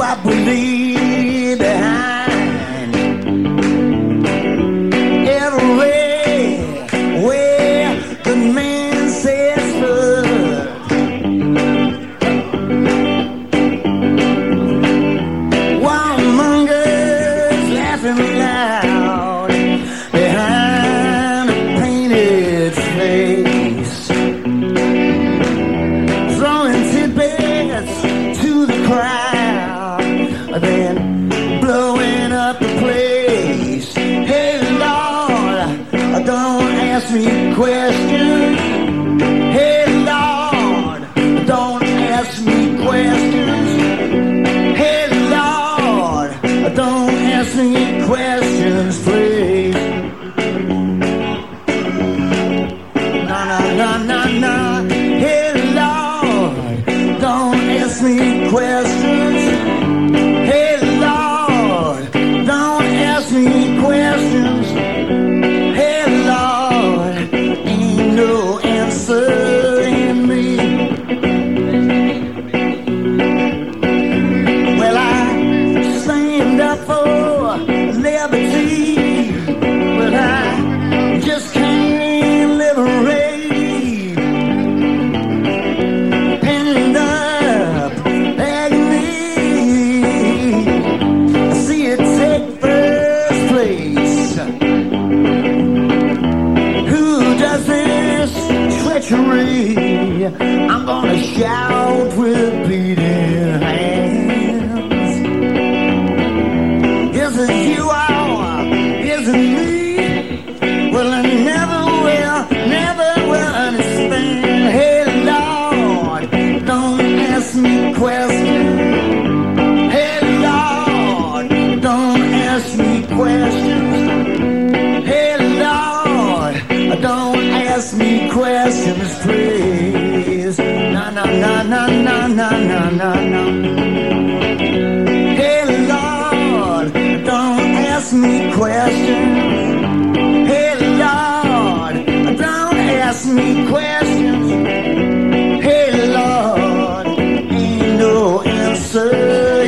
what we leave behind. Everywhere where the man says look, while mongers laughing loud behind a painted face, throwing tidbits to the crowd, then blowing up the place. Hey Lord, don't ask me questions. Hey Lord, don't ask me questions. Hey Lord, don't ask me questions, please. No, no, no, no, no. Hey Lord, don't ask me questions. Hey Lord, don't ask me questions. Hey Lord, ain't no answer in me. Well, I signed up for liberty, but I just can't liberate. Pinned up agony, I see it take first place. Who does this treachery? I'm gonna shout with bleeding hands. Is it you or is it me? Well, I never will understand. Hey Lord, don't ask me questions. Hey Lord, don't ask me questions. Hey Lord, don't ask me questions, please. No, no, no, no, no, no, no, no, no. Hey Lord, don't ask me questions. Hey Lord, don't ask me questions. Hey Lord, ain't no answer